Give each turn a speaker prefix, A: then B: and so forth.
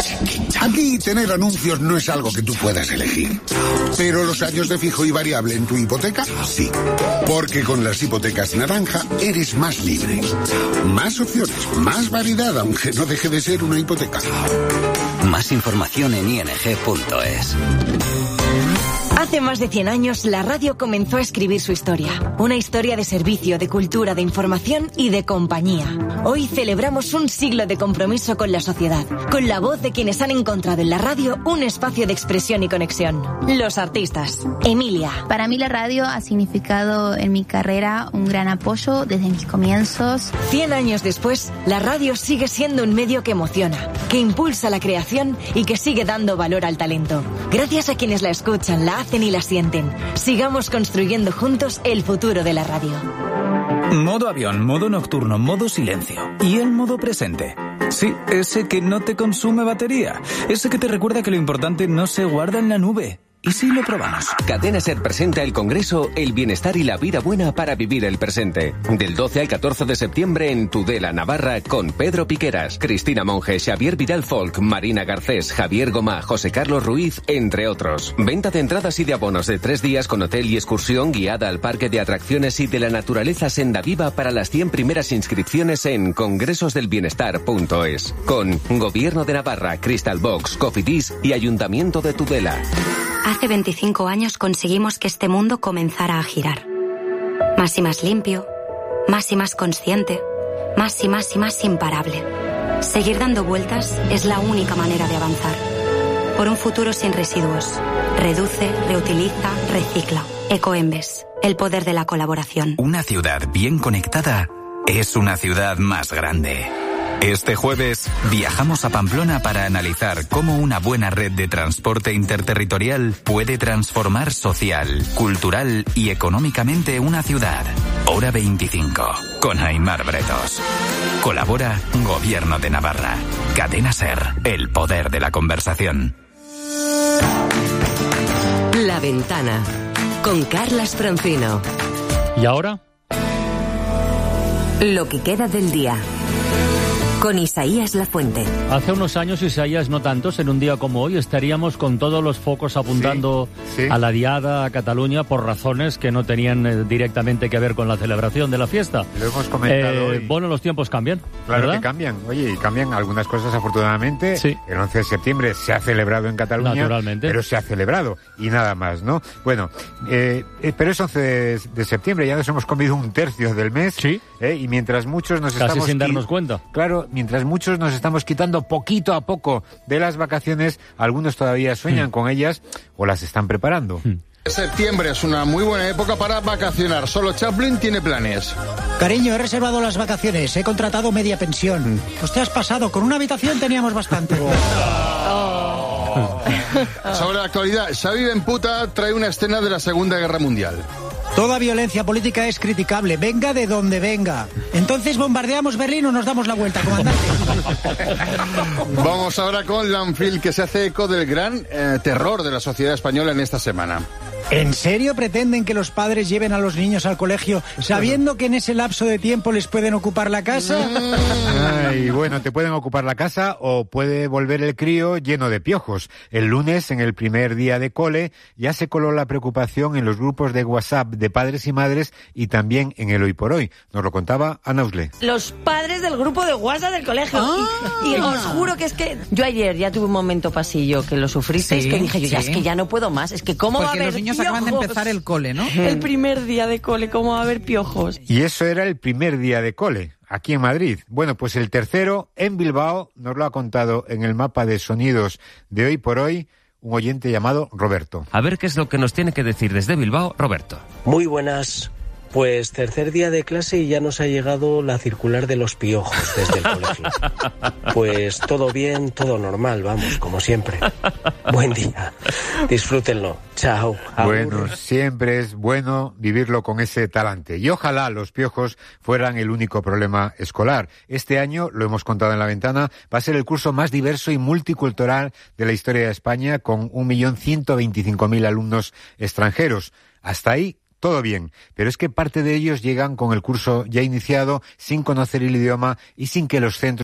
A: Aquí tener anuncios no es algo que tú puedas elegir. Pero los años de fijo y variable en tu hipoteca, sí. Porque con las hipotecas naranja eres más libre. Más opciones, más variedad, aunque no deje de ser una hipoteca.
B: Más información en ing.es.
C: Hace más de 100 años, la radio comenzó a escribir su historia. Una historia de servicio, de cultura, de información y de compañía. Hoy celebramos un siglo de compromiso con la sociedad, con la voz de quienes han encontrado en la radio un espacio de expresión y conexión. Los artistas. Emilia.
D: Para mí la radio ha significado en mi carrera un gran apoyo desde mis comienzos.
C: 100 años después, la radio sigue siendo un medio que emociona, que impulsa la creación y que sigue dando valor al talento. Gracias a quienes la escuchan, la hacen y la sienten. Sigamos construyendo juntos el futuro de la radio.
E: Modo avión, modo nocturno, modo silencio. Y el modo presente. Sí, ese que no te consume batería. Ese que te recuerda que lo importante no se guarda en la nube. ¿Y si lo probamos?
F: Cadena Ser presenta el Congreso El Bienestar y la Vida Buena para Vivir el Presente. Del 12 al 14 de septiembre en Tudela, Navarra, con Pedro Piqueras, Cristina Monge, Xavier Vidal Folk, Marina Garcés, Javier Gomá, José Carlos Ruiz, entre otros. Venta de entradas y de abonos de 3 días con hotel y excursión guiada al Parque de Atracciones y de la Naturaleza Senda Viva para las 100 primeras inscripciones en congresosdelbienestar.es. Con Gobierno de Navarra, Crystal Box, Cofidis y Ayuntamiento de Tudela.
G: Hace 25 años conseguimos que este mundo comenzara a girar. Más y más limpio, más y más consciente, más y más y más imparable. Seguir dando vueltas es la única manera de avanzar. Por un futuro sin residuos. Reduce, reutiliza, recicla. Ecoembes, el poder de la colaboración.
E: Una ciudad bien conectada es una ciudad más grande. Este jueves viajamos a Pamplona para analizar cómo una buena red de transporte interterritorial puede transformar social, cultural y económicamente una ciudad. Hora 25, con Aimar Bretos. Colabora Gobierno de Navarra. Cadena Ser, el poder de la conversación.
H: La Ventana, con Carlas Francino.
I: ¿Y ahora?
H: Lo que queda del día. Con Isaías Lafuente.
I: Hace unos años, Isaías, no tantos, en un día como hoy estaríamos con todos los focos apuntando a la Diada, a Cataluña, por razones que no tenían directamente que ver con la celebración de la fiesta.
J: Lo hemos comentado hoy.
I: Bueno, los tiempos cambian,
J: Claro,
I: ¿verdad?
J: que cambian. Oye, y cambian algunas cosas, afortunadamente.
I: Sí.
J: El 11 de septiembre se ha celebrado en Cataluña.
I: Naturalmente.
J: Pero se ha celebrado y nada más, ¿no? Bueno, pero es 11 de septiembre, ya nos hemos comido un tercio del mes.
I: Sí.
J: Y mientras muchos nos
I: Casi
J: estamos...
I: sin darnos cuenta.
J: Claro, mientras muchos nos estamos quitando poquito a poco de las vacaciones, algunos todavía sueñan con ellas o las están preparando.
K: Septiembre es una muy buena época para vacacionar. Solo Chaplin tiene planes.
L: Cariño, he reservado las vacaciones. He contratado media pensión. Pues te has pasado. Con una habitación teníamos bastante.
K: Sobre la actualidad, Xavi Benputa trae una escena de la Segunda Guerra Mundial.
L: Toda violencia política es criticable, venga de donde venga. Entonces bombardeamos Berlín o nos damos la vuelta, comandante.
K: Vamos ahora con Landfill, que se hace eco del gran terror de la sociedad española en esta semana.
L: ¿En serio pretenden que los padres lleven a los niños al colegio sabiendo que en ese lapso de tiempo les pueden ocupar la casa?
J: Ay, bueno, te pueden ocupar la casa o puede volver el crío lleno de piojos. El lunes, en el primer día de cole, ya se coló la preocupación en los grupos de WhatsApp de padres y madres y también en el Hoy por Hoy. Nos lo contaba Ana Usle.
M: Los padres del grupo de WhatsApp del colegio. Y os juro que es que yo ayer ya tuve un momento pasillo que lo sufristeis, que dije yo, ya es que ya no puedo más. Es que cómo va a haber
N: los niños
M: piojos.
N: acaban de empezar el cole, ¿no?
M: El primer día de cole, cómo va a haber piojos.
J: Y eso era el primer día de cole, aquí en Madrid. Bueno, pues el tercero, en Bilbao, nos lo ha contado en el mapa de sonidos de Hoy por Hoy un oyente llamado Roberto.
O: A ver qué es lo que nos tiene que decir desde Bilbao, Roberto.
P: Muy buenas. Pues tercer día de clase y ya nos ha llegado la circular de los piojos desde el colegio. Pues todo bien, todo normal, vamos, como siempre. Buen día. Disfrútenlo. Chao.
J: Bueno, siempre es bueno vivirlo con ese talante. Y ojalá los piojos fueran el único problema escolar. Este año, lo hemos contado en La Ventana, va a ser el curso más diverso y multicultural de la historia de España, con 1.125.000 alumnos extranjeros. Hasta ahí todo bien, pero es que parte de ellos llegan con el curso ya iniciado, sin conocer el idioma y sin que los centros